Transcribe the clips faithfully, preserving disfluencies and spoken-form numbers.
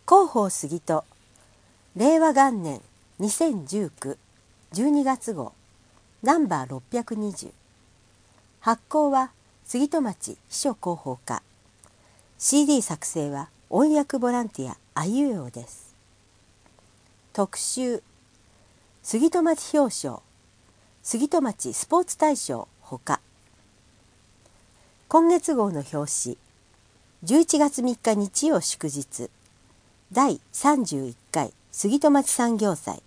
広報杉戸令和元年にせんじゅうきゅう じゅうにがつ号ナンバーろっぴゃくにじゅう。発行は杉戸町秘書広報課。 シーディー 作成は音訳ボランティアあゆえおです。特集杉戸町表彰杉戸町スポーツ大賞ほか。今月号の表紙じゅういちがつみっか日曜祝日だいさんじゅういっかい杉戸町産業祭。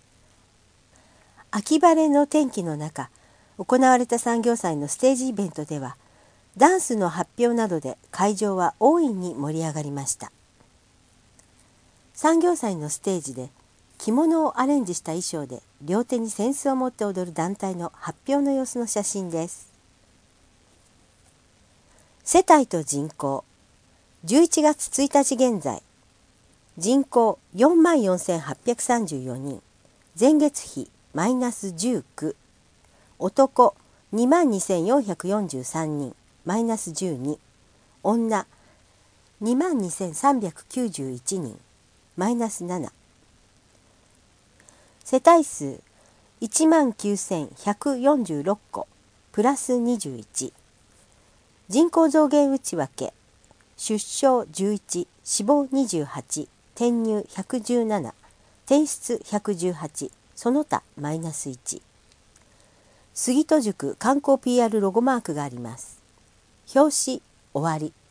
秋晴れの天気の中行われた産業祭のステージイベントではダンスの発表などで会場は大いに盛り上がりました。産業祭のステージで着物をアレンジした衣装で両手に扇子を持って踊る団体の発表の様子の写真です。世帯と人口じゅういちがつついたち現在人口 よんまんよんせんはっぴゃくさんじゅうよにん、前月比マイナスじゅうきゅう、男 にまんにせんよんひゃくよんじゅうさんにんマイナスじゅうに、女 にまんにせんさんびゃくきゅうじゅういちにんマイナスなな、世帯数いちまんきゅうせんひゃくよんじゅうろっこプラスにじゅういち、人口増減内訳出生じゅういち、死亡にじゅうはち、転入ひゃくじゅうなな、転出ひゃくじゅうはち、その他マイナスいち。杉戸塾観光 ピーアール ロゴマークがあります。表紙終わり。